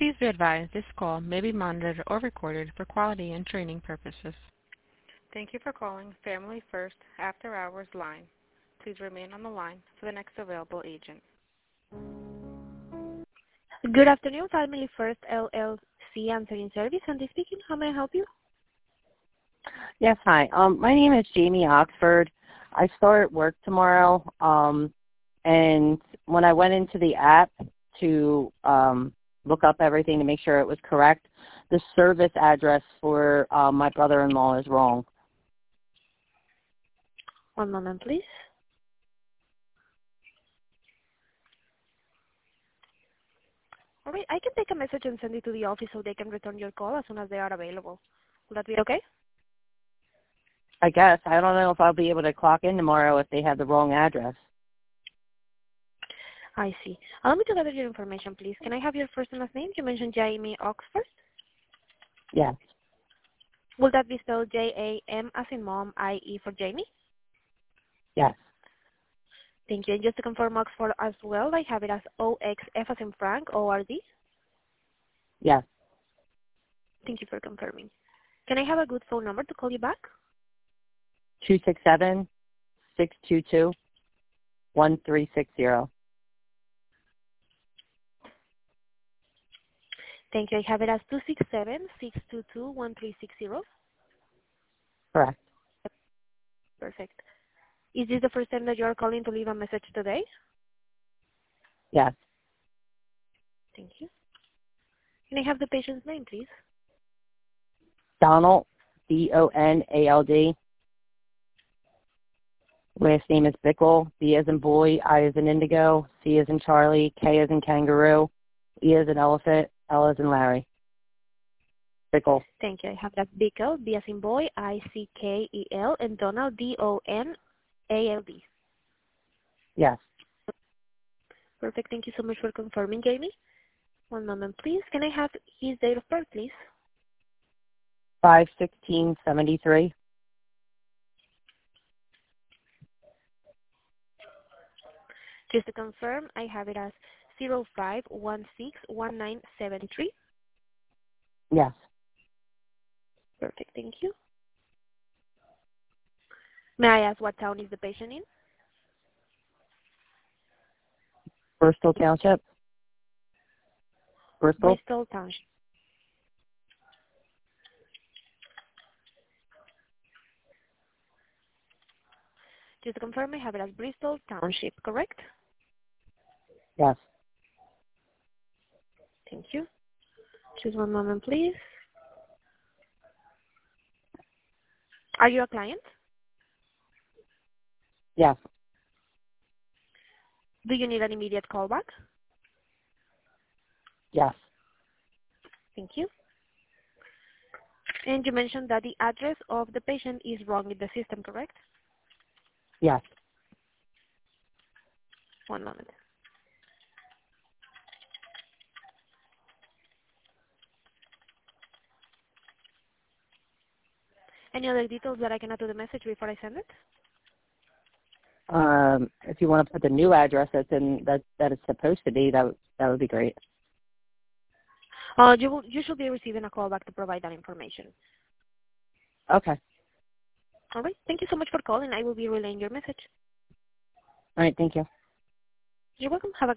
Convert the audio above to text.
Please be advised this call may be monitored or recorded for quality and training purposes. Thank you for calling Family First After Hours line. Please remain on the line for the next available agent. Good afternoon, Family First LLC answering service. Sandy speaking. How may I help you? Yes, hi. My name is Jamie Oxford. I start work tomorrow, and when I went into the app to look up everything to make sure it was correct, the service address for my brother-in-law is wrong. One moment, please. All right, I can take a message and send it to the office so they can return your call as soon as they are available. Will that be okay? I guess. I don't know if I'll be able to clock in tomorrow if they have the wrong address. I see. Allow me to gather your information, please. Can I have your first and last name? You mentioned Jamie Oxford. Yes. Will that be spelled J-A-M as in mom, I-E for Jamie? Yes. Thank you. And just to confirm Oxford as well, I have it as O-X-F as in Frank, O-R-D? Yes. Thank you for confirming. Can I have a good phone number to call you back? 267-622-1360. Thank you. I have it as 267-622-1360. Correct. Perfect. Is this the first time that you are calling to leave a message today? Yes. Thank you. Can I have the patient's name, please? Donald, D-O-N-A-L-D. Last name is Bickle, B as in boy, I as in indigo, C as in Charlie, K as in kangaroo, E as in elephant, L as in Larry. Bickle. Thank you. I have that Bickle, B as in boy, I-C-K-E-L, and Donald, D-O-N-A-L-D. Yes. Perfect. Thank you so much for confirming, Jamie. One moment, please. Can I have his date of birth, please? 5/16/73. Just to confirm, I have it as 05161973. Yes. Perfect. Thank you. May I ask what town is the patient in? Bristol Township. Bristol. Bristol Township. Just to confirm, I have it as Bristol Township, correct? Yes. Thank you. Just one moment, please. Are you a client? Yes. Do you need an immediate callback? Yes. Thank you. And you mentioned that the address of the patient is wrong in the system, correct? Yes. One moment. Any other details that I can add to the message before I send it? If you want to put the new address that it's supposed to be, that would be great. You should be receiving a callback to provide that information. Okay. All right. Thank you so much for calling. I will be relaying your message. All right. Thank you. You're welcome. Have a